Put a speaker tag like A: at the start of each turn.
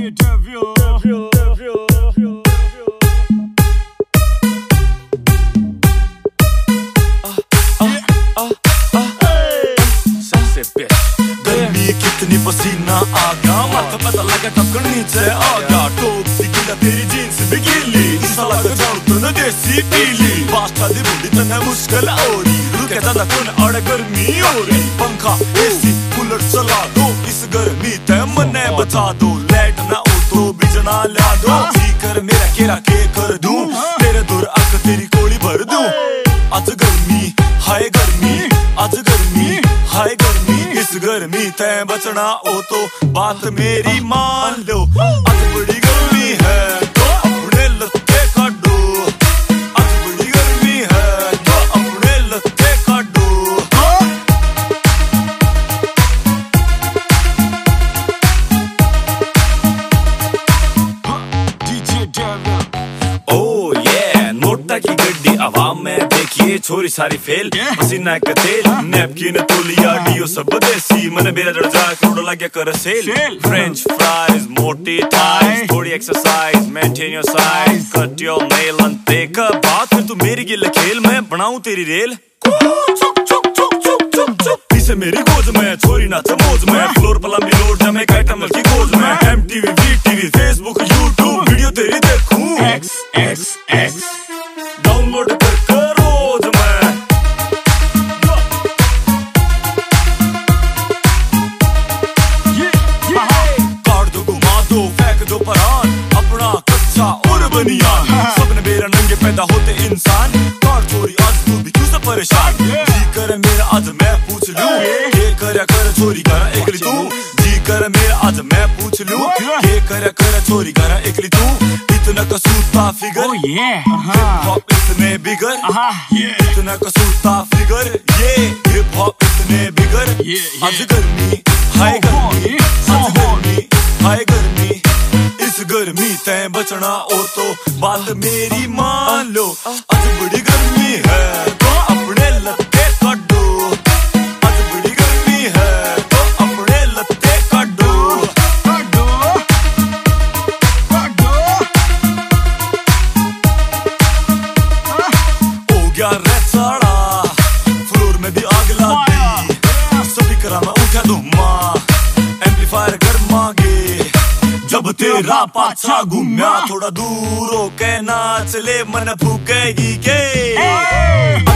A: गर्मी कितनी पसीना आ गया, माथा पता लगा टपकन नीचे आ गया, टोप सी गिला तेरी जीन्स भी गीली, इसा लगा जाऊं तो न देसी पीली, बास्ता दी बुढ़ी तने मुश्किल औरी, रुके ज़्यादा कौन अड़ गर्मी औरी, पंखा एसी कूलर चला दो, इस गर्मी ते मने बचा दो, लाइट ना हो तो बिजना ला दो, जी कर मेरा केरा के कर दूं, तेरे दूर आकर तेरी कोड़ी भर दूं, आज गर्मी हाय गर्मी, आज गर्मी हाय गर्मी, इस गर्मी ते बचना हो तो बात मेरी मान लो, आज बड़ी गर्मी है तो अपने लत्ते काटो, आज बड़ी गर्मी है तो अपने लत्ते काटो। ओ ये नोटा की गड्डी आवाम में देखिए छोरी सारी फेल, पसीना का तेल नैपकिन तौलिया डियो सब देसी, मन मेरा जड़ जा करोड़ लग गया कर सेल, फ्रेंच फ्राइज मोटी थाइज, थोड़ी exercise maintain your size, cut your nail and take a bath, फिर तू मेरी गिल खेल मैं बनाऊं तेरी रेल, पीछे मेरी गोद में छोरी नाच मौज में, फ्लोर पर लंबी रोड में आइटम की खोज में, MTV VTV Facebook YouTube video तेरी देखूं X डाउनलोड कर रोज में, काट दो घुमा दो फेंक दो परान, अपना कच्चा और बनियान, सबने बेरा नंगे पैदा होते इंसान, काट चोरी आज तू भी क्यों से परेशान, जी कर मेरा आज मैं पूछ लूं, ये करया कर चोरी करा एकली तू, जी कर मेरा आज मैं पूछ लूं, ये करया कर चोरी करा एकली तू, इतना कसूता फिगर हिप हॉप इतने बिगर, इतना कसूता फिगर ये हिप हॉप इतने बिगर, आज गर्मी हाय गर्मी, आज गर्मी हाय गर्मी, इस गर्मी ते बचना हो तो बात मेरी मान लो, आज बड़ी गर्मी है तो अपने लत्ते काटो, आज बड़ी गर्मी है तो अपने लत्ते काटो। हो गया रेचाड़ा फ्लोर में भी आग लगी, स्पीकर में उठा धुमा, एम्पलीफायर गर्मा गे, जब तेरा पाछा घूमया थोड़ा दूर हो के नाच ले मन फूकेगी के।